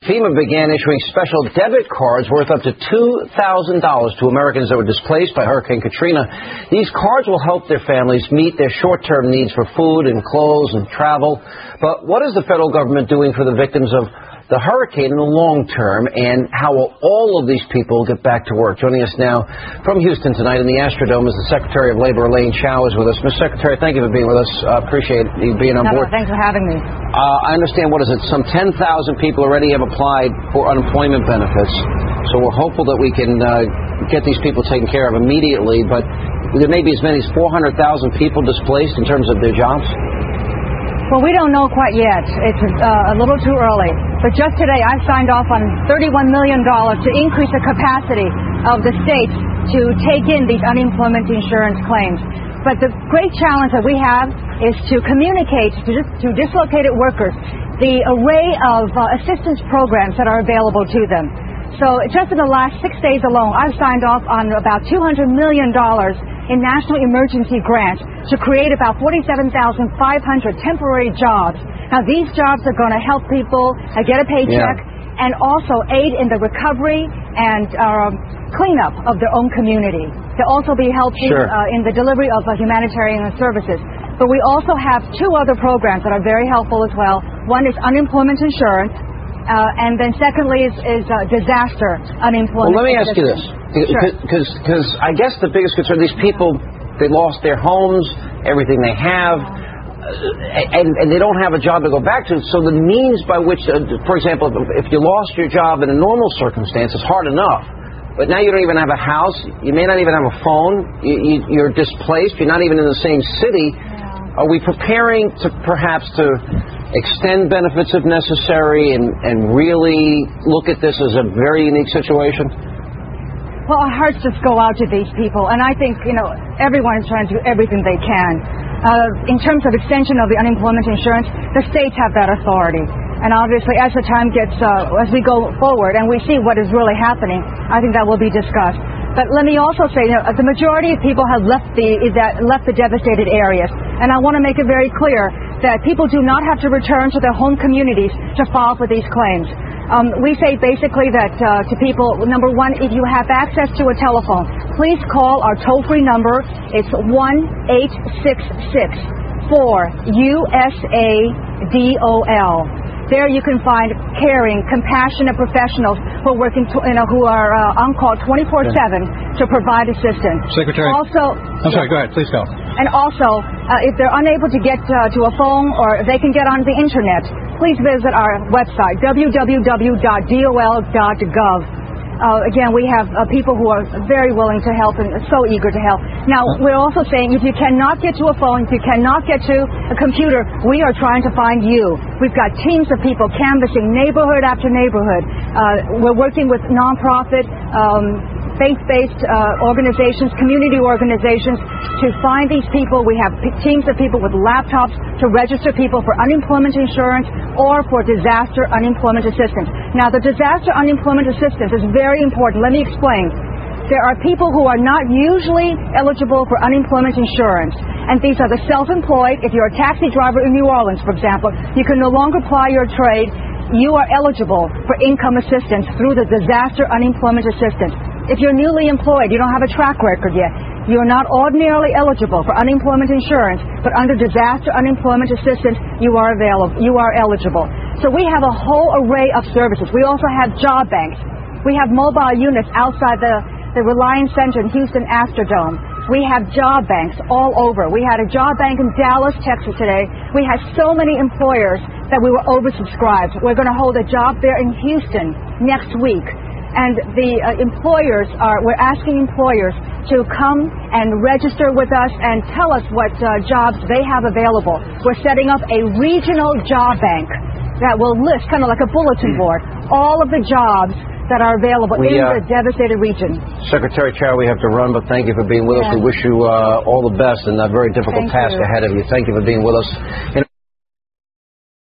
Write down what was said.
FEMA began issuing special debit cards worth up to $2,000 to Americans that were displaced by Hurricane Katrina. These cards will help their families meet their short-term needs for food and clothes and travel. But what is the federal government doing for the victims of the hurricane in the long term, and how will all of these people get back to work? Joining us now from Houston tonight in the Astrodome is the Secretary of Labor, Elaine Chao, is with us. Ms. Secretary, thank you for being with us. Appreciate you being on board. Thanks for having me. I understand, what is it, some 10,000 people already have applied for unemployment benefits, so we're hopeful that we can get these people taken care of immediately, but there may be as many as 400,000 people displaced in terms of their jobs? Well, we don't know quite yet. It's a little too early. But just today, I signed off on $31 million to increase the capacity of the states to take in these unemployment insurance claims. But the great challenge that we have is to communicate to dislocated workers the array of assistance programs that are available to them. So just in the last 6 days alone, I've signed off on about $200 million in national emergency grants to create about 47,500 temporary jobs. Now, these jobs are going to help people get a paycheck and also aid in the recovery and cleanup of their own community. They'll also be helping in the delivery of humanitarian services. But we also have two other programs that are very helpful as well. One is unemployment insurance. And then secondly is disaster unemployment. Well, let me ask you this, because I guess the biggest concern, these people, they lost their homes, everything they have, and they don't have a job to go back to. So the means by which, for example, if you lost your job in a normal circumstance, it's hard enough. But now you don't even have a house, you may not even have a phone, you're displaced, you're not even in the same city. Are we preparing to perhaps to extend benefits if necessary and really look at this as a very unique situation? Well, our hearts just go out to these people, and I think, everyone is trying to do everything they can. In terms of extension of the unemployment insurance, the states have that authority. And obviously, as the time gets, as we go forward and we see what is really happening, I think that will be discussed. But let me also say, the majority of people have left the devastated areas. And I want to make it very clear that people do not have to return to their home communities to file for these claims. We say basically that to people, number one, if you have access to a telephone, please call our toll-free number. It's 1-866-4-USADOL. There you can find caring, compassionate professionals who are working, who are on call 24/7 to provide assistance. Secretary. Also, I'm sorry. Go ahead. Please go. And also, if they're unable to get to a phone or they can get on the internet, please visit our website www.dol.gov. Again, we have people who are very willing to help and so eager to help. Now, we're also saying if you cannot get to a phone, if you cannot get to a computer, we are trying to find you. We've got teams of people canvassing neighborhood after neighborhood. We're working with nonprofit, faith-based organizations, community organizations to find these people. We have teams of people with laptops to register people for unemployment insurance or for disaster unemployment assistance. Now, the disaster unemployment assistance is very important. Let me explain. There are people who are not usually eligible for unemployment insurance, and these are the self-employed. If you're a taxi driver in New Orleans, for example, you can no longer ply your trade. You are eligible for income assistance through the disaster unemployment assistance. If you're newly employed, you don't have a track record yet, you're not ordinarily eligible for unemployment insurance, but under disaster unemployment assistance, you are eligible. So we have a whole array of services. We also have job banks. We have mobile units outside the Reliance Center in Houston Astrodome. We have job banks all over. We had a job bank in Dallas, Texas today. We had so many employers that we were oversubscribed. We're going to hold a job fair in Houston next week. And we're asking employers to come and register with us and tell us what jobs they have available. We're setting up a regional job bank that will list, kind of like a bulletin board, all of the jobs that are available in the devastated region. Secretary Chao, we have to run, but thank you for being with us. We wish you all the best in that very difficult task ahead of you. Thank you for being with us.